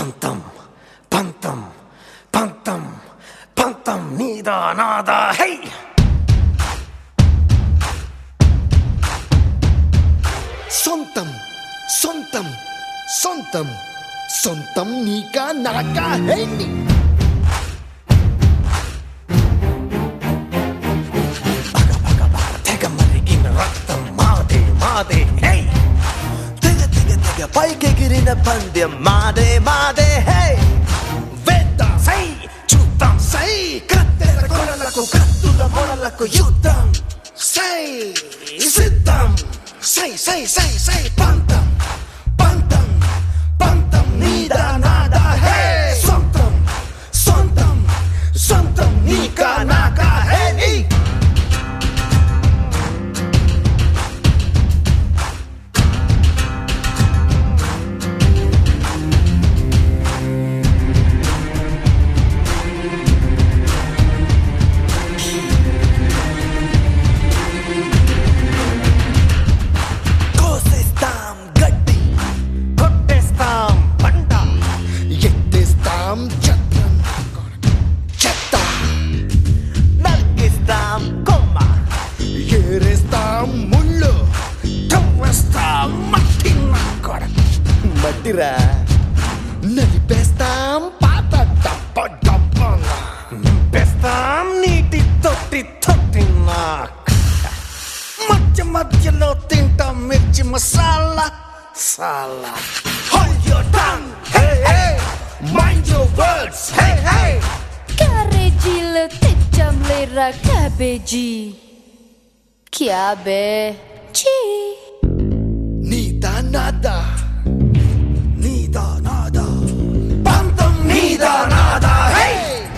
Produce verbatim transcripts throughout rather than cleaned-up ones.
పంతం పంతం పంతం పంతం నీదా నాదా హై సొంతం సొంతం సొంతం సొంతం నీకా నాకా హై నీ బగ బగ బగ తెగ మరిగిన రక్తం మాదే మాదే హై తెగ తెగ తెగ పైకెగిరిన పందెం మాదే మాదే హై వేద్దాం సై చూద్దాం సై కత్తెర కొరలకు కత్తుల మొరలకు యుద్ధం సై సిద్ధం సై సై సై సై పంతం పంతం పంతం నీదా నాదా హే సొంతం సొంతం సొంతం నీకా నాకా హే నీ మట్టిరా నలిపేస్తాం పాత డబ్బ డబ్బన నింపేస్తాం నీటి తొట్టి తొట్టినా మధ్య మధ్యలో తింటాం మిర్చి మసాలా సాలా Hold your tongue, hey hey, mind your words, hey hey. క్యారేజీలో తెచ్చాం లేరా క్యాబేజీ క్యాబేజీ నీదా నాదా నీదా నాదా పంతం నీదా నాదా హే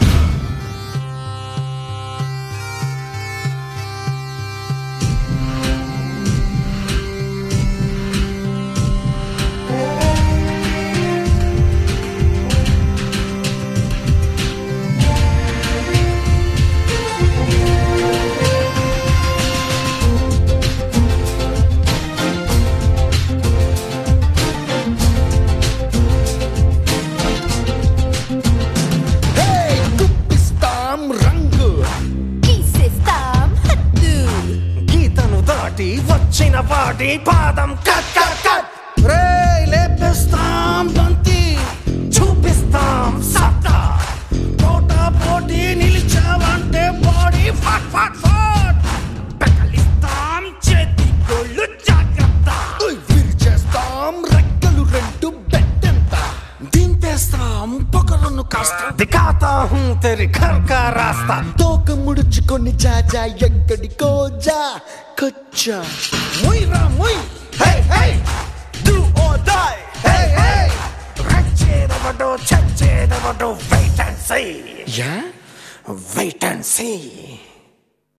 వచ్చిన వాటి పాదం కట్ కట్ కట్ రే లేపిస్తాం బంతి చూపిస్తాం సత్తా పోటా పోటీ నిలిచావంటే బాడీ ఫాట్ ఫాట్ ఫాట్ పెకలిస్తాం చేతి గోళ్ళు జాగ్రత్త విరిచేస్తాం రెక్కలు రెండు బెట్టంత దింపేస్తాం పొగరును కాస్త దిఖాతా హూ తెరి ఘర్ కా రాస్తా తోక ముడుచుకొని జాజా ఎక్కడికో జా కొచ్చా ముయ్రా ముయ్ హే హే డూ ఆర్ డై హే హే రచ్చేదవడో చచ్చేదవడో wait and see ya wait and see